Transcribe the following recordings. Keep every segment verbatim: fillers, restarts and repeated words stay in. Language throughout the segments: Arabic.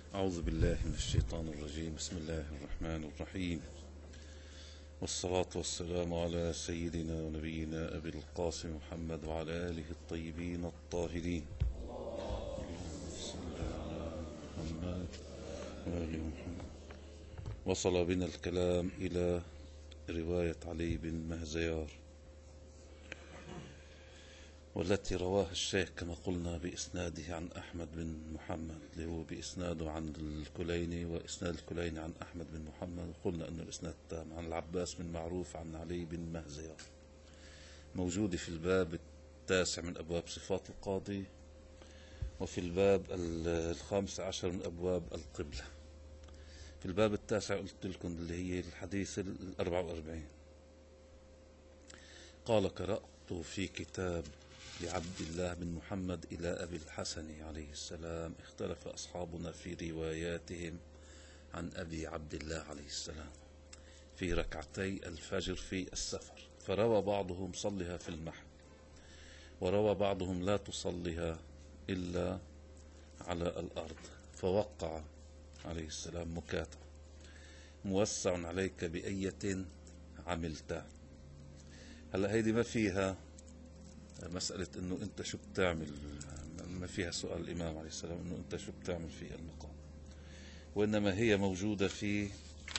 أعوذ بالله من الشيطان الرجيم. بسم الله الرحمن الرحيم، والصلاة والسلام على سيدنا ونبينا أبي القاسم محمد وعلى آله الطيبين الطاهرين. محمد وآل محمد. وصل بنا الكلام إلى رواية علي بن مهزيار، والتي رواها الشيخ كما قلنا بإسناده عن أحمد بن محمد، اللي هو بإسناده عن الكليني، وإسناد الكليني عن أحمد بن محمد. قلنا أنه الإسناد التام عن العباس بن معروف عن علي بن مهزيار، موجودة في الباب التاسع من أبواب صفات القاضي، وفي الباب الخامس عشر من أبواب القبلة. في الباب التاسع قلت لكم اللي هي الحديث الأربع وأربعين، قال: قرأت في كتاب لعبد الله بن محمد إلى أبي الحسن عليه السلام، اختلف أصحابنا في رواياتهم عن أبي عبد الله عليه السلام في ركعتي الفجر في السفر، فروى بعضهم صلها في المحل، وروى بعضهم لا تصلها إلا على الأرض، فوقع عليه السلام مكاتب: موسع عليك بأية عملت. هلا هيدي ما فيها مسألة انه انت شو بتعمل، ما فيها سؤال الامام عليه السلام انه انت شو بتعمل في المقام، وانما هي موجودة في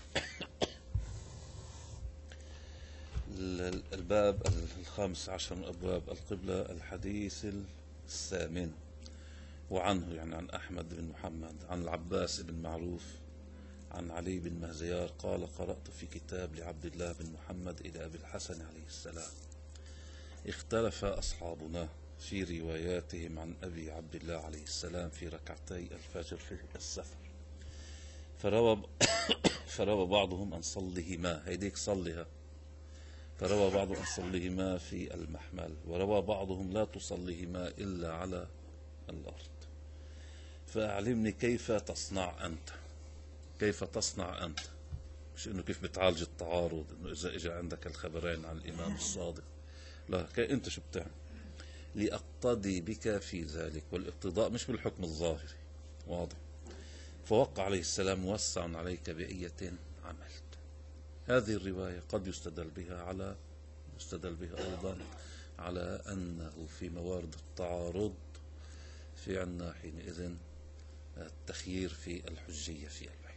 الباب الخامس عشر من ابواب القبلة، الحديث الثامن، وعنه يعني عن احمد بن محمد عن العباس بن معروف عن علي بن مهزيار قال: قرأت في كتاب لعبد الله بن محمد إلى أبي الحسن عليه السلام، اختلف أصحابنا في رواياتهم عن أبي عبد الله عليه السلام في ركعتي الفجر في السفر، فروى فروى بعضهم أن صلهما، هيديك صلها، فروى بعضهم أن صلهما في المحمل، وروى بعضهم لا تصلهما إلا على الأرض. فأعلمني كيف تصنع أنت، كيف تصنع أنت، مش إنه كيف بتعالج التعارض، إنه إذا إجا عندك الخبرين عن الإمام الصادق، لا، كي أنت شو بتعمل؟ لأقتدي بك في ذلك، والاقتضاء مش بالحكم الظاهري، واضح. فوقع عليه السلام: موسع عليك بأية عملت. هذه الرواية قد يستدل بها على يستدل بها أيضا على أنه في موارد التعارض في عنا حينئذ التخيير في الحجية في البيع.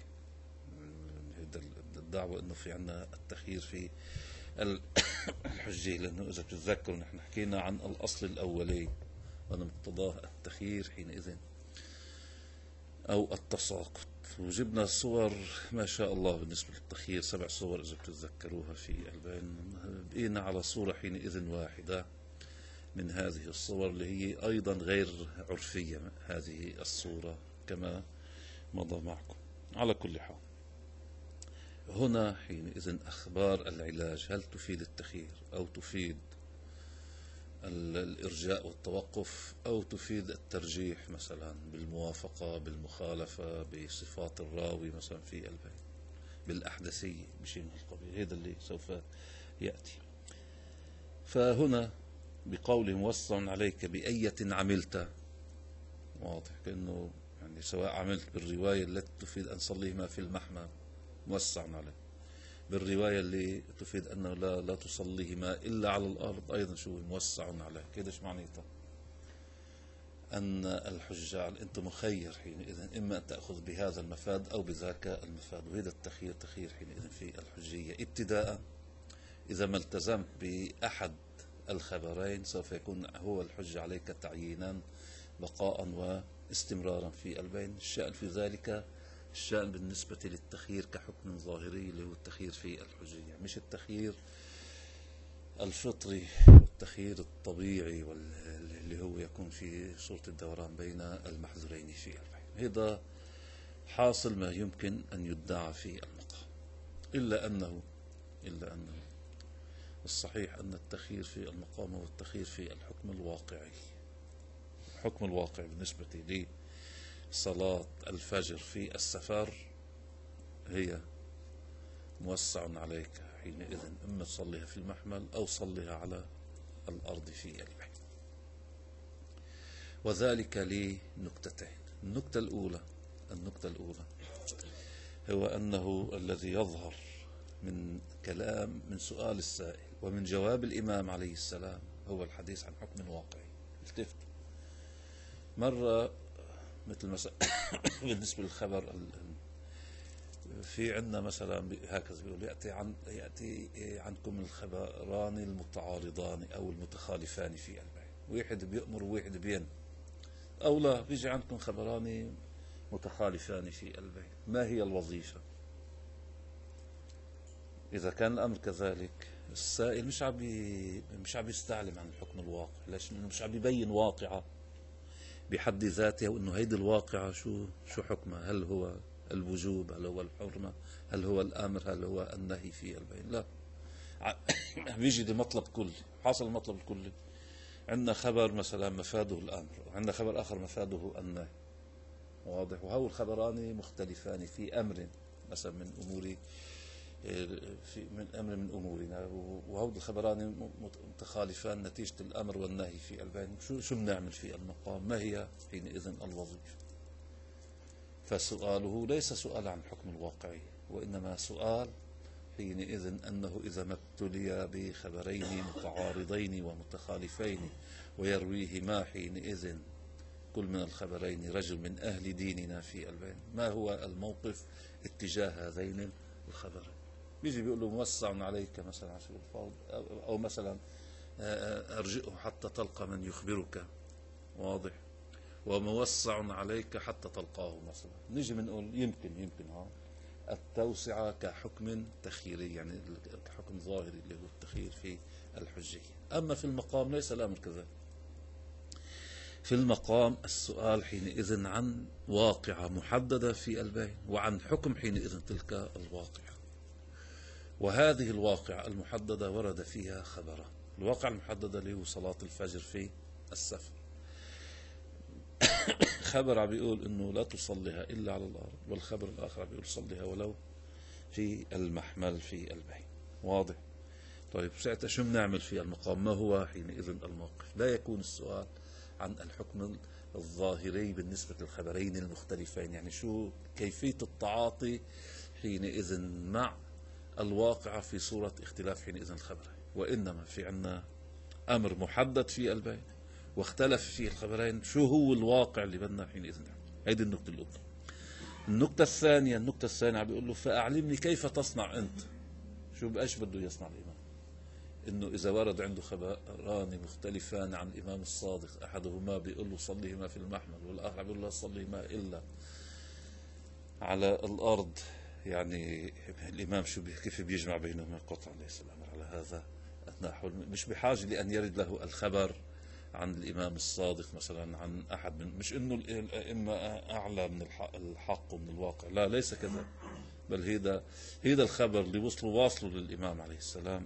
الدعوة أنه في عنا التخيير في الحجية، لأنه إذا بتتذكروا نحن حكينا عن الأصل الأولي وأن مقتضاه التخيير حينئذ أو التساقط، وجبنا صور ما شاء الله بالنسبة للتخيير، سبع صور إذا بتتذكروها في البين. بقينا على صورة حينئذ واحدة من هذه الصور اللي هي أيضا غير عرفية، هذه الصورة كما مضى معكم. على كل حال، هنا حينئذ أخبار العلاج هل تفيد التخيير أو تفيد الإرجاء والتوقف أو تفيد الترجيح، مثلا بالموافقة بالمخالفة بصفات الراوي مثلا في البيت، بالأحدثية بشيء من القبيل. هذا اللي سوف يأتي. فهنا بقوله: موسع عليك بأية عملت، واضح كأنه يعني سواء عملت بالرواية التي تفيد أن صليهما في المحمى موسع عليه، بالرواية اللي تفيد أنه لا, لا تصليهما إلا على الأرض أيضا شو موسع عليه. كده شو معنيته؟ أن الحجاج أنت مخير حينئذ، إما أن تأخذ بهذا المفاد أو بذاك المفاد، وهذا التخيير تخيير حينئذ في الحجية. ابتداء إذا ما التزمت بأحد الخبرين سوف يكون هو الحجة عليك تعيينا بقاء واستمرارا في البين. الشأن في ذلك الشأن بالنسبة للتخيير كحكم ظاهري اللي هو التخيير في الحجية، مش التخيير الفطري والتخيير الطبيعي واللي هو يكون في صورة الدوران بين المحذورين في البين. هذا حاصل ما يمكن أن يدعى في المقام، إلا أنه إلا أنه الصحيح أن التخيير في المقام هو التخيير في الحكم الواقعي. الحكم الواقعي بالنسبة لي صلاة الفجر في السفر هي موسع عليك حينئذ، إما تصليها في المحمل أو صليها على الأرض في البيت. وذلك لنكتتين. النكتة الأولى النقطة الأولى هو أنه الذي يظهر من كلام من سؤال السائل ومن جواب الإمام عليه السلام هو الحديث عن حكم واقعي. التفت مرة مثل مثلا بالنسبة للخبر في عندنا مثلا هكذا بيقول يأتي عن يأتي عنكم الخبران المتعارضان أو المتخالفان في البيع، واحد بيأمر وواحد بينهى، أو لا بيجي عندكم خبران متخالفان في البيع، ما هي الوظيفة؟ إذا كان الأمر كذلك السائل مش عم مش عم يستعلم عن الحكم الواقع، ليش؟ لأنه مش عم يبين واقعة بحد ذاتها، وإنه هيدي الواقعة شو شو حكمها، هل هو الوجوب، هل هو الحرمة، هل هو الأمر، هل هو النهي في البين، لا بيجي لمطلب كلي. حاصل المطلب الكلي عندنا خبر مثلا مفاده الأمر، وعندنا خبر آخر مفاده النهي، واضح؟ وهو الخبران مختلفان في أمر مثلا من أمور في من أمر من أمورنا، وهود الخبران متخالفان نتيجة الأمر والنهي في البين. شو شو بنعمل في المقام؟ ما هي حينئذ الوظيفة؟ فسؤاله ليس سؤال عن الحكم الواقعي، وإنما سؤال حينئذ أنه إذا ما ابتلي بخبرين متعارضين ومتخالفين ويرويهما حينئذ كل من الخبرين رجل من أهل ديننا في البين، ما هو الموقف اتجاه هذين الخبرين؟ بيجي بيقول له موسع عليك مثلا عشان الفوض، أو مثلا أرجئه حتى تلقى من يخبرك، واضح؟ وموسع عليك حتى تلقاه مثلا. نيجي بنقول يمكن يمكن ها التوسعة كحكم تخييري، يعني كحكم ظاهري اللي هو التخيير في الحجية. أما في المقام ليس الأمر كذا. في المقام السؤال حينئذ عن واقعة محددة في البين، وعن حكم حينئذ تلك الواقعة، وهذه الواقعة المحددة ورد فيها خبران. الواقعة المحددة اللي هو صلاة الفجر في السفر، خبر بيقول انه لا تصليها الا على الارض، والخبر الاخر بيقول صليها ولو في المحمل في البين، واضح؟ طيب ساعتها شو بنعمل في المقام؟ ما هو حينئذ الموقف؟ لا يكون السؤال عن الحكم الظاهري بالنسبة للخبرين المختلفين، يعني شو كيفية التعاطي حينئذ مع الواقعة في صورة اختلاف حينئذ الخبرين، وإنما في عنا أمر محدد في البين واختلف فيه الخبرين، شو هو الواقع اللي بدنا حينئذ نعمل؟ هيدي النقطة الأولى. النقطة الثانية النقطة الثانية عم بيقول له فأعلمني كيف تصنع أنت. شو بقاش بده يصنع الإمام؟ إنه إذا ورد عنده خبران مختلفان عن الإمام الصادق، أحدهما بيقول له صليهما في المحمل، والآخر بيقول له صليهما إلا على الأرض، يعني الإمام شو كيف بيجمع بينهما؟ قطعا ليس الأمر على هذا النحو، مش بحاجة لأن يرد له الخبر عن الإمام الصادق مثلا عن أحد من، مش إنه الأئمة أعلى من الحق ومن الواقع، لا ليس كذا، بل هذا هذا الخبر اللي وصلوا واصلوا للإمام عليه السلام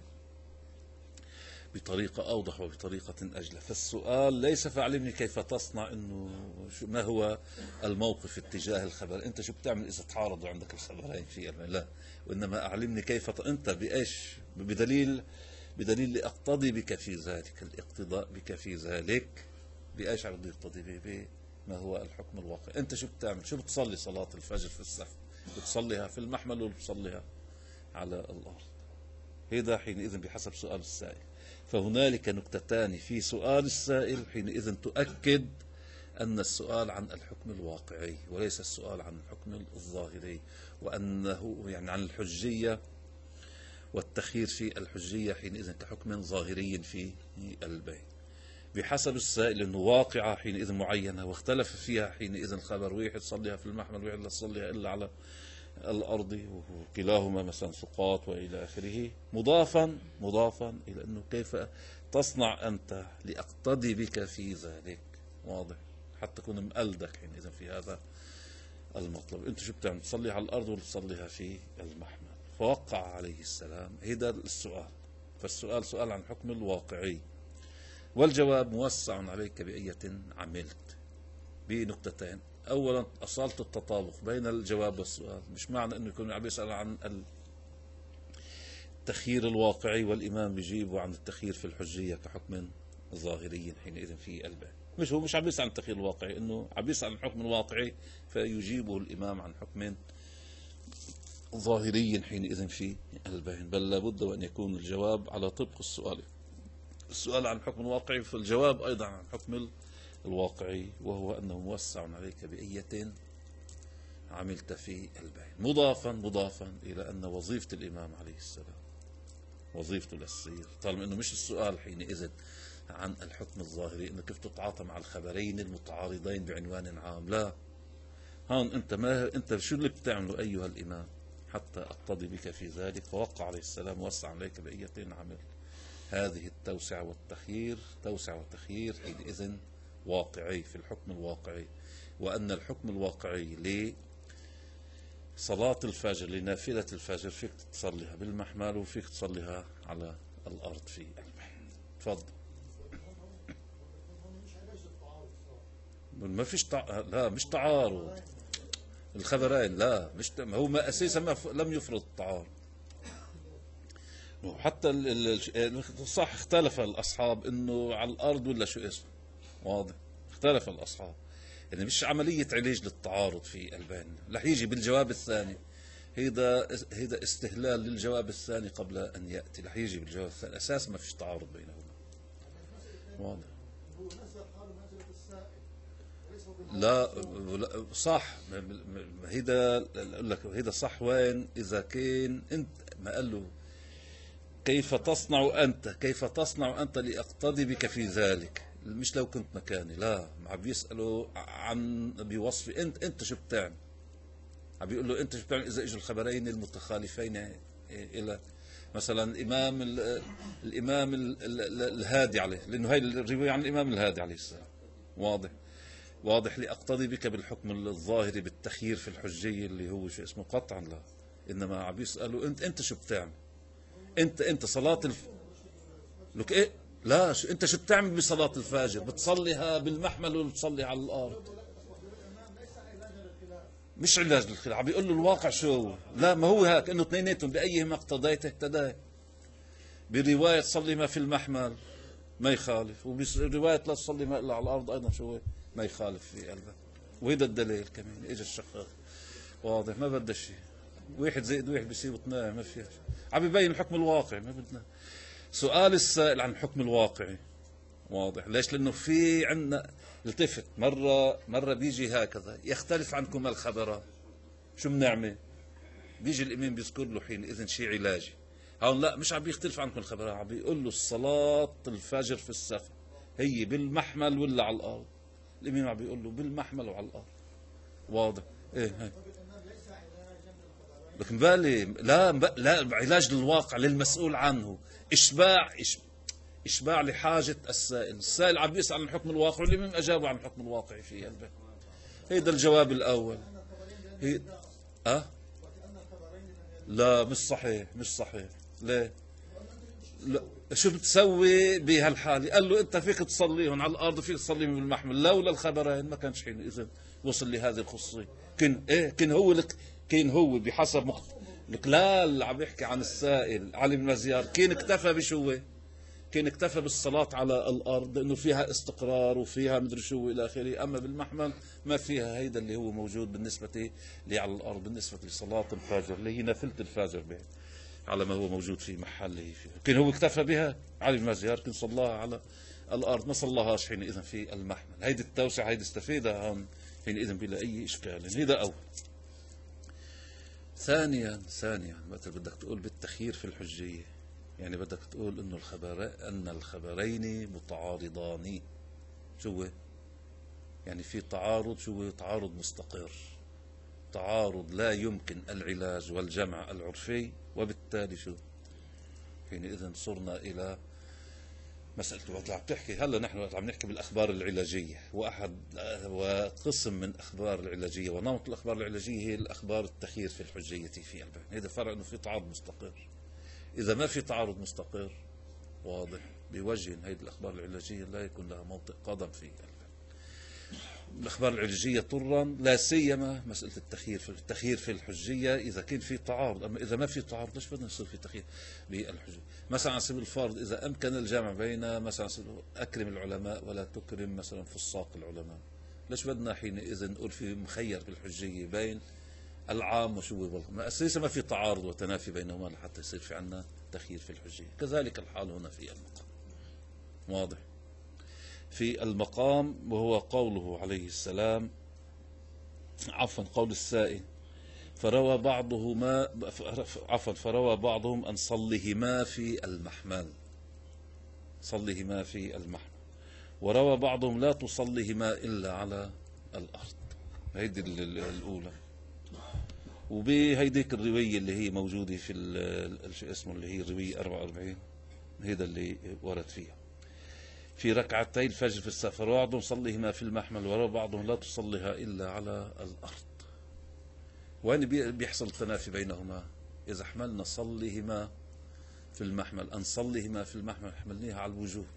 بطريقة أوضح وبطريقة أجلى. فالسؤال ليس فأعلمني كيف تصنع، إنه ما هو الموقف اتجاه الخبر، أنت شو بتعمل إذا تعارضوا عندك الخبرين في المال، لا، وإنما أعلمني كيف ت... أنت بإيش، بدليل بدليل لأقتضي بك في ذلك، الاقتضاء بك في ذلك بإيش عم بده يقتضي به؟ ما هو الحكم الواقع؟ أنت شو بتعمل؟ شو بتصلي صلاة الفجر في السفر؟ بتصليها في المحمل ولا بتصليها على الأرض؟ هذا حينئذ بحسب سؤال السائل. فهنالك نكتتان في سؤال السائل حينئذ تؤكد أن السؤال عن الحكم الواقعي وليس السؤال عن الحكم الظاهري، وأنه يعني عن الحجية والتخيير في الحجية حينئذ كحكم ظاهري في البين. بحسب السائل أنه واقعة حينئذ معينة واختلف فيها حينئذ الخبر، واحد صليها في المحمل وواحد لا تصليها إلا على الأرض، وكلاهما مثلا سقاط وإلى آخره، مضافا مضافا إلى أنه كيف تصنع أنت لأقتدي بك في ذلك، واضح؟ حتى تكون مقلدك حينئذ في هذا المطلب. أنت شو بتعمل؟ تصليها على الأرض ولا تصليها في المحمل؟ فوقع عليه السلام هذا السؤال. فالسؤال سؤال عن حكم الواقعي، والجواب موسع عليك بأية عملت، بنقطتين. أولا أصالة التطابق بين الجواب والسؤال، مش معنى أنه يكون عم يسأل عن التخيير الواقعي والإمام بيجيبه عن التخيير في الحجية كحكم ظاهري حينئذ في الباب. مش هو مش عم يسأل عن التخيير الواقعي، انه عم يسأل عن الحكم الواقعي، فيجيبه الامام عن حكم ظاهري حينئذ في البين. بل لابد وان يكون الجواب على طبق السؤال، السؤال عن الحكم الواقعي، فالجواب ايضا عن الحكم الواقعي، وهو انه موسع عليك بأية عملت في البين. مضافا مضافا الى ان وظيفة الامام عليه السلام وظيفته للسير، طالما انه مش السؤال حينئذ عن الحكم الظاهري انه كيف تتعاطى مع الخبرين المتعارضين بعنوان عام، لا، هون انت ما انت شو اللي بتعمله ايها الامام حتى اقتضي بك في ذلك. فوقع عليه السلام وسع عليك بأية عمل. هذه التوسعة والتخيير، توسعة وتخيير حينئذ واقعي في الحكم الواقعي. وأن الحكم الواقعي لصلاة الفجر، لنافلة الفجر، فيك تصليها بالمحمل وفيك تصليها على الأرض في البحر. تفضل. ما فيش تع... لا مش تعارض الخبرين، لا مش ت... هو ما أساسا ما ف... لم يفرض التعارض. وحتى ال... ال... صح اختلف الأصحاب إنه على الأرض ولا شو اسمه، واضح، اختلف الأصحاب، يعني مش عملية علاج للتعارض في البين. رح يجي بالجواب الثاني، هيدا هيدا استهلال للجواب الثاني قبل أن يأتي، رح يجي بالجواب الثاني. أساس ما فيش تعارض بينهما، واضح. لا صح، هيدا اقول لك هيدا صح. وين اذا كان انت ما قال له كيف تصنع انت، كيف تصنع انت لاقتدي بك في ذلك، مش لو كنت مكاني، لا، عم بيساله عن بوصف انت انت شو بتعمل، عم بيقول له انت شو بتعمل اذا اجوا الخبرين المتخالفين الى مثلا الامام الامام الهادي عليه، لانه هي الروايه عن الامام الهادي عليه السلام، واضح واضح لأقتضي بك بالحكم الظاهري بالتخيير في الحجية اللي هو شو اسمه قطعا، لا، إنما عم يسألوا أنت أنت شو بتعمل، أنت أنت صلاة الف... لك إيه، لا شو أنت شو بتعمل بصلاة الفجر، بتصليها بالمحمل ولا بتصليها على الأرض؟ مش علاج للخلاف، عم بيقول له الواقع شو، لا ما هو هيك إنه اثنيناتهم بأيهما اقتضيت اهتديت. برواية صلي ما في المحمل ما يخالف، وبرواية لا تصلي ما إلا على الأرض أيضا شو ما يخالف في قلبه. وهذا الدليل كمان اجى الشقاق، واضح، ما بدها شيء، واحد زائد واحد بيصير اثنين، ما فيها شيء، عم يبين الحكم الواقعي، ما بدنا سؤال السائل عن الحكم الواقعي، واضح. ليش؟ لانه في عندنا التفت مره مره بيجي هكذا يختلف عنكم الخبران، شو بنعمل؟ بيجي الامام بيذكر له حينئذ شيء علاجي، هون لا مش عم بيختلف عنكم الخبران، عم بيقول له الصلاه الفجر في السفر هي بالمحمل ولا على الارض؟ الإمام عم بيقول له بالمحمل وعلى الأرض، واضح. إيه هي. لكن بالي لا لا علاج للواقع للمسؤول عنه، إشباع إشباع لحاجة السائل. السائل عم بيسأل عن الحكم الواقعي والإمام أجابه عن الحكم الواقعي في قلبه. هيدا الجواب الأول. هي أه؟ لا مش صحيح، مش صحيح. ليه؟ لا. شو بتسوي بهالحالة؟ قال له انت فيك تصليهم على الارض وفيك تصليهم بالمحمل، لولا الخبرين ما كانش حينئذ وصل لهذه الخصوصية. كان ايه كان هو لك كان هو بحسب مخت... لك لا اللي عم يحكي عن السائل علي بن مزيار كان اكتفى بشو؟ كان اكتفى بالصلاة على الارض لانه فيها استقرار وفيها مدري شو الى اخره، اما بالمحمل ما فيها هيدا اللي هو موجود بالنسبة لي على الارض، بالنسبة لصلاة الفجر اللي هي نافلة الفجر به على ما هو موجود في محله فيه. كان هو اكتفى بها علي بن مزيار، كان صلاها على الارض، ما صلاهاش حينئذ في المحمل. هيدي التوسعه هيدي استفيدها هون حينئذ بلا اي اشكال. هذا اول. ثانيا ثانيا مثل بدك تقول بالتخيير في الحجيه، يعني بدك تقول انه الخبر ان الخبرين متعارضان. شو هو؟ يعني في تعارض، شو هو؟ تعارض مستقر، تعارض لا يمكن العلاج والجمع العرفي، وبالتالي شو؟ حينئذ صرنا إلى مسألة وقت عم تحكي هلا نحن عم نحكي بالأخبار العلاجية، وأحد وقسم من أخبار العلاجية ونمط الأخبار العلاجية هي الأخبار التخيير في الحجية في البين. هذا فرق إنه في تعارض مستقر. إذا ما في تعارض مستقر واضح بوجه هذه الأخبار العلاجية لا يكون لها موطئ قدم في البين. الأخبار العلاجية طرا، لا سيما مسألة التخيير في التخيير في الحجية إذا كان في تعارض. أما إذا ما في تعارض ليش بدنا يصير في تخيير بالحجية؟ مثلا على سبيل الفرض إذا أمكن الجمع بين مثلا أكرم العلماء ولا تكرم مثلا فساق العلماء، ليش بدنا حينئذ نقول في مخير بالحجية بين العام وشو بالغ؟ ما أساسا ما في تعارض وتنافي بينهما لحتى يصير في عنا تخيير في الحجية. كذلك الحال هنا في المقام. واضح؟ في المقام وهو قوله عليه السلام، عفوا قول السائل، فروى بعضهما عفوا فروى بعضهم أن صلهما في المحمل، صلهما في المحمل، وروى بعضهم لا تصلهما إلا على الأرض. هيدي الأولى. وبهيديك الرواية اللي هي موجودة في شو اسمه اللي هي الرواية أربعة وأربعين، هيدا اللي ورد فيها في ركعتي الفجر في السفر، وبعضهم صليهما في المحمل وروى بعضهم لا تصليها إلا على الأرض. وين بيحصل التنافي بينهما؟ إذا حملنا صليهما في المحمل أن صليهما في المحمل حملناها على الوجوب.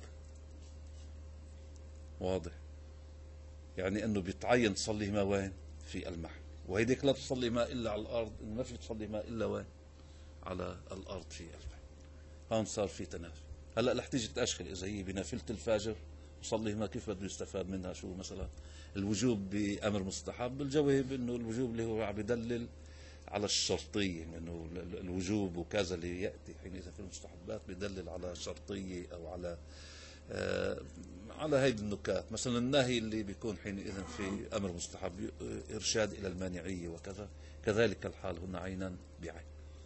واضح؟ يعني أنه بيتعين تصليهما وين؟ في المحمل. وهيديك لا تصليهما إلا على الأرض، إنه ما في تصليهما إلا وين؟ على الأرض في المحمل. هون صار في تنافي. هلا رح تيجي تأشكل إذا هي بنافلة الفجر وصليهما كيف بده يستفاد منها؟ شو مثلا الوجوب بأمر مستحب؟ الجواب إنه الوجوب اللي هو عم بدلل على الشرطية، إنه الوجوب وكذا اللي يأتي حينئذ في المستحبات بدلل على شرطية أو على آه على هيدي النكات. مثلا النهي اللي بيكون حينئذ في أمر مستحب إرشاد إلى المانعية وكذا، كذلك الحال هنا عينا بعين.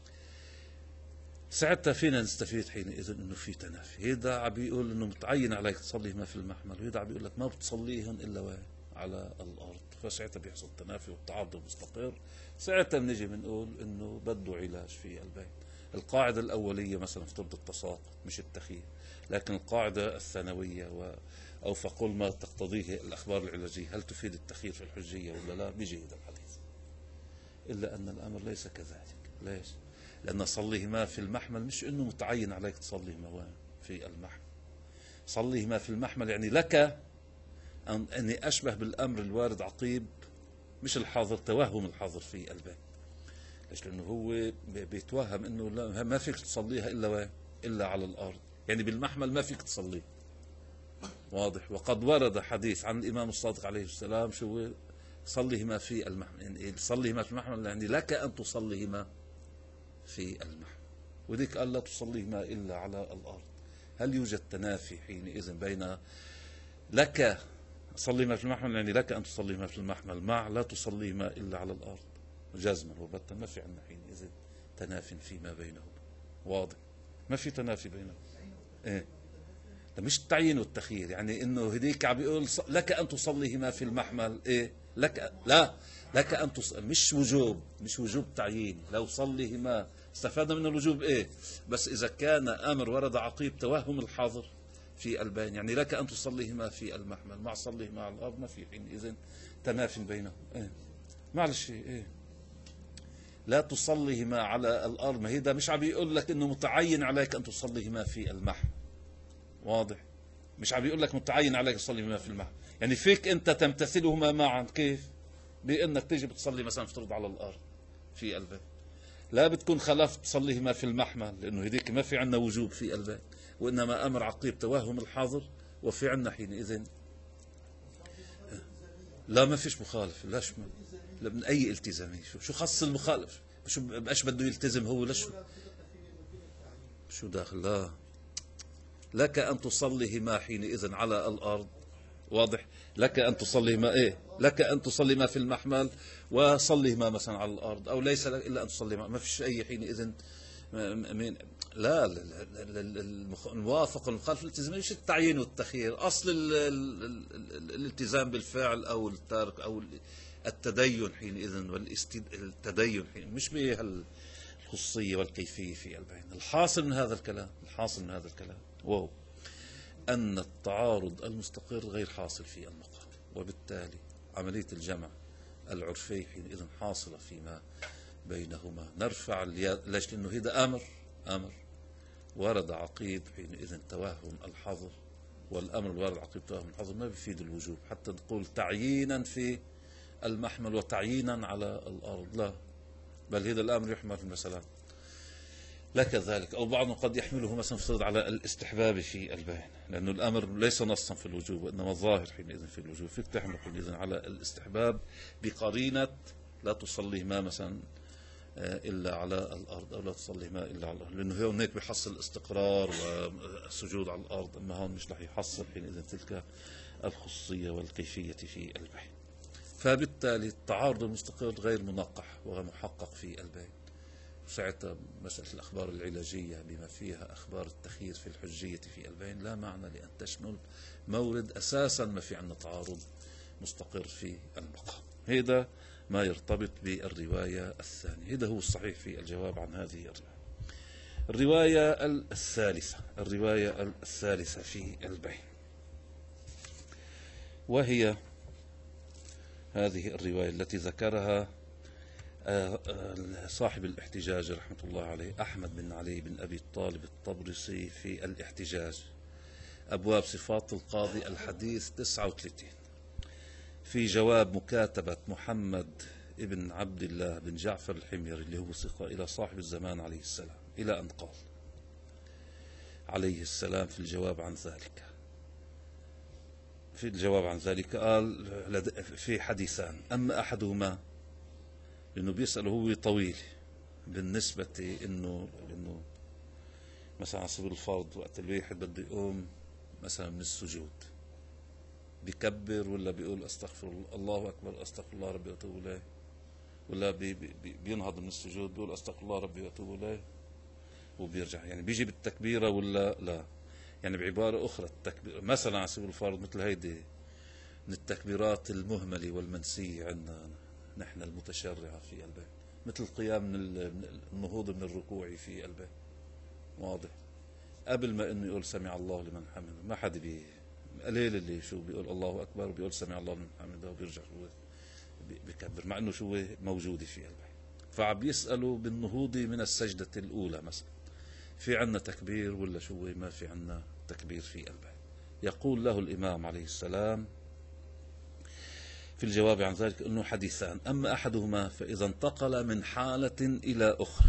ساعتها فينا نستفيد حينئذ انه في تنافي. هيدا عم بيقول انه متعين عليك تصليهما في المحمل، وهيدا عم بيقول لك ما بتصليهن الا وين؟ على الارض. فساعتها بيحصل تنافي والتعارض مستقر. ساعتها بنجي بنقول انه بده علاج في البيت. القاعده الاوليه مثلا افترض التساقط مش التخيير، لكن القاعده الثانويه و او فقل ما تقتضيه الاخبار العلاجيه، هل تفيد التخيير في الحجيه ولا لا؟ بيجي هذا الحديث. الا ان الامر ليس كذلك. ليش؟ لأن صليهما في المحمل مش إنه متعين عليك تصليهما وين؟ في المحمل. صليهما في المحمل يعني لك أن أني أشبه بالأمر الوارد عقيب مش الحاضر، توهم الحاضر في البيت. ليش؟ لأنه هو بيتوهم إنه لا ما فيك تصليها إلا وين؟ إلا على الأرض. يعني بالمحمل ما فيك تصليه. واضح؟ وقد ورد حديث عن الإمام الصادق عليه السلام شو صليهما في المحمل، يعني صليهما في المحمل يعني لك أن تصليهما في المحمل. وذيك قال لا تصليهما إلا على الأرض. هل يوجد تنافي حينئذ بين لك صليهما في المحمل يعني لك أن تصليهما في المحمل مع لا تصليهما إلا على الأرض؟ جزما وبتا ما في عندنا حينئذ تنافي فيما بينهما. واضح؟ ما في تنافي بينهما. إيه؟ مش التعيين والتخيير، يعني إنه هديك عم بيقول لك أن تصليهما في المحمل. إيه؟ لك لا لك أن تصلي، مش وجوب، مش وجوب تعيين. لو صليهما استفادنا من الوجوب إيه، بس إذا كان أمر ورد عقيب توهم الحاضر في البين، يعني لك أن تصليهما في المحمل مع صليهما على الأرض، ما في حينئذ تناف بينهم. إيه؟ معلش إيه، لا تصليهما على الأرض، ما هي ده مش عم يقول لك إنه متعين عليك أن تصليهما في المحمل. واضح؟ مش عم يقول لك متعين عليك تصليهما في المحمل، يعني فيك أنت تمتثلهما معا. كيف؟ بأنك تيجي بتصلي مثلا افترض على الأرض في البيت، لا بتكون خلفت تصليهما في المحمل لأنه هديك ما في عنا وجوب في البيت، وإنما أمر عقيب توهم الحاضر، وفي عنا حينئذ لا ما فيش مخالف. لاش لا من أي التزامي. شو شو خص المخالف؟ شو بقاش بده يلتزم هو؟ ليش شو داخل؟ لا لك أن تصليهما حينئذ على الأرض. واضح؟ لك أن تصليهما إيه؟ لك أن تصليهما في المحمل وصليهما مثلا على الأرض، أو ليس لك إلا أن تصليهما. ما فيش أي حينئذ من لا الموافق والمخالف الالتزام مش التعيين والتخيير. أصل الالتزام بالفعل أو الترك أو التدين حينئذ والتدين مش بهالخصية والكيفية في البين. الحاصل من هذا الكلام الحاصل من هذا الكلام واو أن التعارض المستقر غير حاصل في المقام، وبالتالي عملية الجمع العرفي حينئذ حاصلة فيما بينهما. نرفع اليد. ليش؟ لأنه هذا أمر أمر ورد عقيب حينئذ توهم الحظر، والأمر الوارد عقيبته من حظر ما بيفيد الوجوب حتى تقول تعيينا في المحمل وتعيينا على الأرض، لا، بل هذا الأمر يحمل مثلا لك ذلك، أو بعضهم قد يحمله مثلا في على الاستحباب في البيان، لأنه الأمر ليس نصا في الوجوب وإنما الظاهر حينئذ في الوجوب، فيك تحمله حينئذ على الاستحباب بقرينة لا تصلي ما مثلا إلا على الأرض، أو لا تصلي ما إلا على الأرض، لأنه هناك بيحصل استقرار والسجود على الأرض، أما هون مش رح يحصل حينئذ تلك الخصوصية والكيفية في البيان. فبالتالي التعارض المستقر غير منقح ومحقق في البيان. ساعتها مسألة الأخبار العلاجية بما فيها أخبار التخيير في الحجية في البيان لا معنى لأن تشمل مورد أساسا ما في عندنا تعارض مستقر في المقام. هذا ما يرتبط بالرواية الثانية، هذا هو الصحيح في الجواب عن هذه الرواية. الرواية الثالثة الرواية الثالثة في البيان، وهي هذه الرواية التي ذكرها صاحب الاحتجاج رحمة الله عليه أحمد بن علي بن أبي طالب الطبرسي في الاحتجاج، أبواب صفات القاضي، الحديث تسعة وثلاثين، في جواب مكاتبة محمد ابن عبد الله بن جعفر الحميري اللي هو ثقة إلى صاحب الزمان عليه السلام، إلى أن قال عليه السلام في الجواب عن ذلك في الجواب عن ذلك قال في حديثان، أما أحدهما لأنه بيسأله هو طويل بالنسبة إنه إنه مثلا على سبيل الفرض وقت الواحد بده يقوم مثلا من السجود بيكبر ولا بيقول أستغفر الله الله أكبر أستغفر الله ربي وأتوب إليه، ولا بي بي بينهض من السجود بيقول أستغفر الله ربي وأتوب إليه وبيرجع، يعني بيجي بالتكبيرة ولا لا؟ يعني بعبارة أخرى التكبير مثلا على سبيل الفرض مثل هيدي من التكبيرات المهملة والمنسية عندنا نحن المتشرعة في البيت، مثل القيام من النهوض من الركوع في البيت، واضح، قبل ما انه يقول سمع الله لمن حمده، ما حد بي قليل اللي شو بيقول الله اكبر وبيقول سمع الله لمن حمده وبيرجع هو بيكبر، مع انه شو موجوده في البيت. فعم يسألوا بالنهوض من السجدة الأولى مثلا في عنا تكبير ولا شو؟ ما في عنا تكبير في البيت. يقول له الإمام عليه السلام في الجواب عن ذلك أنه حديثان، أما أحدهما فإذا انتقل من حالة إلى أخرى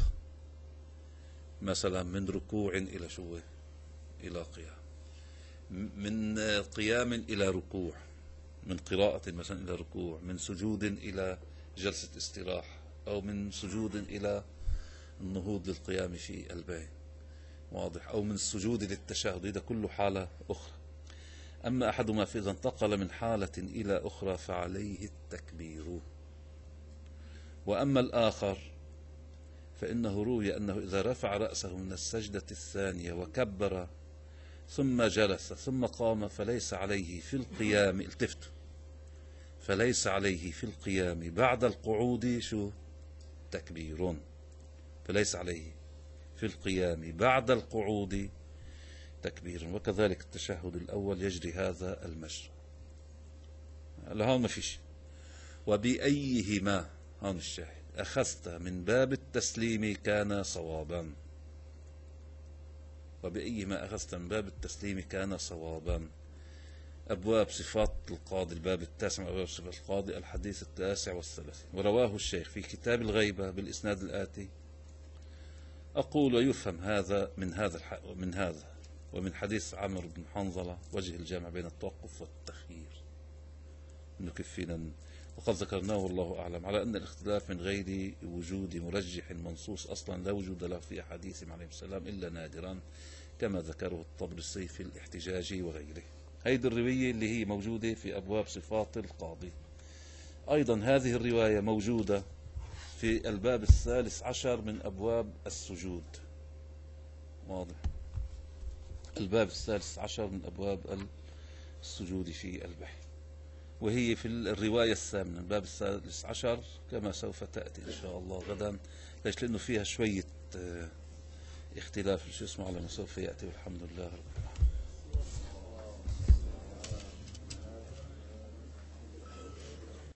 مثلا من ركوع إلى شو إلى قيام، من قيام إلى ركوع، من قراءة مثلا إلى ركوع، من سجود إلى جلسة استراحة، أو من سجود إلى النهوض للقيام في البيت، واضح، أو من السجود للتشهد، هذا كله حالة أخرى. أما أحدهما فإذا انتقل من حالة إلى أخرى فعليه التكبير، وأما الآخر فإنه روي أنه إذا رفع رأسه من السجدة الثانية وكبر ثم جلس ثم قام فليس عليه في القيام، التفت، فليس عليه في القيام بعد القعود شو تكبير، فليس عليه في القيام بعد القعود تكبير، وكذلك التشهد الأول يجري هذا المجرى. لهون ما فيش. وبأيهما، هون الشاهد، أخذت من باب التسليم كان صوابا، وبأيهما أخذت من باب التسليم كان صوابا. أبواب صفات القاضي، الباب التاسع من أبواب صفات القاضي، الحديث التاسع والثلاثين، ورواه الشيخ في كتاب الغيبة بالإسناد الآتي. أقول ويفهم هذا من هذا من هذا ومن حديث عمرو بن حنظلة وجه الجامع بين التوقف والتخيير، إنه كيف فينا، وقد ذكرناه والله أعلم، على أن الاختلاف من غير وجود مرجح منصوص أصلا لا وجود له في أحاديثهم عليهم السلام إلا نادرا، كما ذكره الطبرسي في الاحتجاج وغيره. هيدي الرواية اللي هي موجودة في أبواب صفات القاضي. أيضا هذه الرواية موجودة في الباب الثالث عشر من أبواب السجود، واضح، الباب الثالث عشر من أبواب السجود في البحر، وهي في الرواية الثامنة الباب الثالث عشر كما سوف تأتي إن شاء الله غدا. ليش؟ لأنه فيها شوية اختلاف شو اسمه على ما سوف يأتي، والحمد لله رب العالمين.